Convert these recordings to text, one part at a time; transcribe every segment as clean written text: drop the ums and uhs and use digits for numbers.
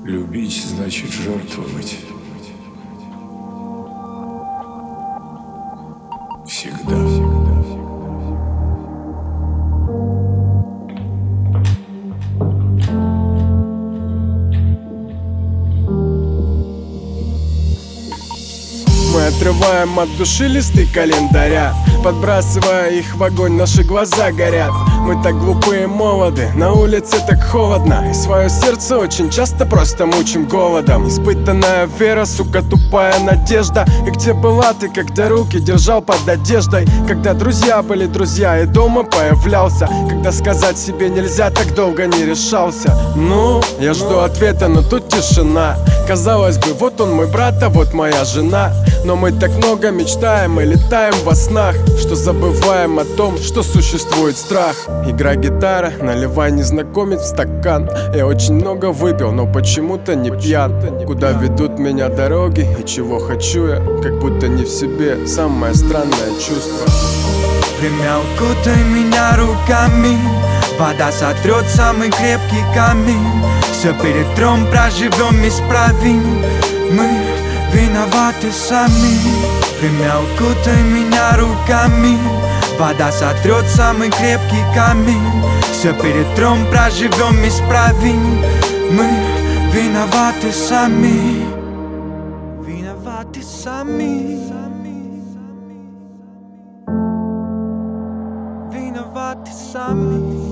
Любить значит жертвовать. Всегда. Мы отрываем от души листы календаря, подбрасывая их в огонь, наши глаза горят. Мы так глупы и молоды, на улице так холодно, и свое сердце очень часто просто мучим голодом. Испытанная вера, сука, тупая надежда. И где была ты, когда руки держал под одеждой? Когда друзья были друзья и дома появлялся? Когда сказать себе нельзя, так долго не решался? Ну, я жду ответа, но тут тишина. Казалось бы, вот он мой брат, а вот моя жена. Но мы так много мечтаем и летаем во снах, что забываем о том, что существует страх. Игра гитара, наливай незнакомец в стакан. Я очень много выпил, но почему-то не пьян. Куда ведут меня дороги и чего хочу я, как будто не в себе. Самое странное чувство. Время укутай меня руками, вода сотрет самый крепкий камень. Все перетрем, проживем, исправим. Мы виноваты сами. Время укутай меня руками, вода сотрет самый крепкий камень. Все перетрем, проживем, исправим. Мы виноваты сами. Виноваты сами. Виноваты сами.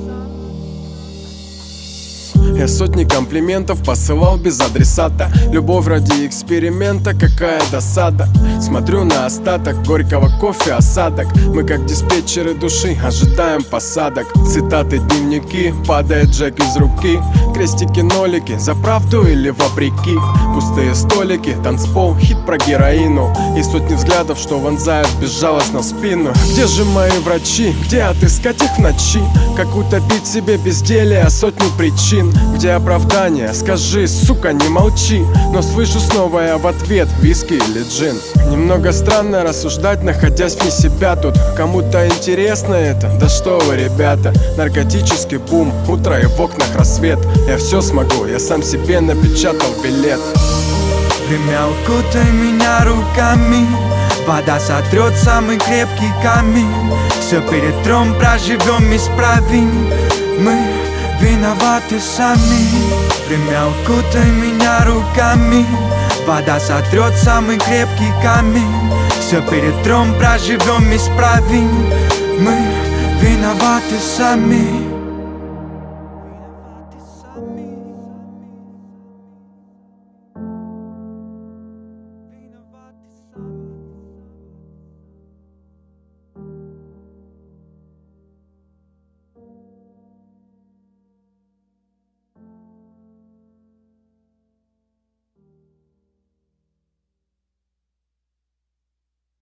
Я сотни комплиментов посылал без адресата. Любовь ради эксперимента, какая досада. Смотрю на остаток горького кофе, осадок. Мы как диспетчеры души, ожидаем посадок. Цитаты, дневники, падает Джек из руки. Крестики, нолики, за правду или вопреки. Пустые столики, танцпол, хит про героину. И сотни взглядов, что вонзают безжалостно в спину. Где же мои врачи? Где отыскать их в ночи? Как утопить себе безделье, сотню причин. Где оправдание? Скажи, сука, не молчи. Но слышу снова я в ответ: виски или джин. Немного странно рассуждать, находясь вне себя тут. Кому-то интересно это? Да что вы, ребята. Наркотический бум, утро и в окнах рассвет. Я все смогу, я сам себе напечатал билет. Время укутай меня руками, вода сотрет самый крепкий камень. Все перетрем, проживем, исправим. Мы виноваты сами. Время укутай меня руками, вода сотрет самый крепкий камень. Все перетрем, проживем, исправим. Мы виноваты сами.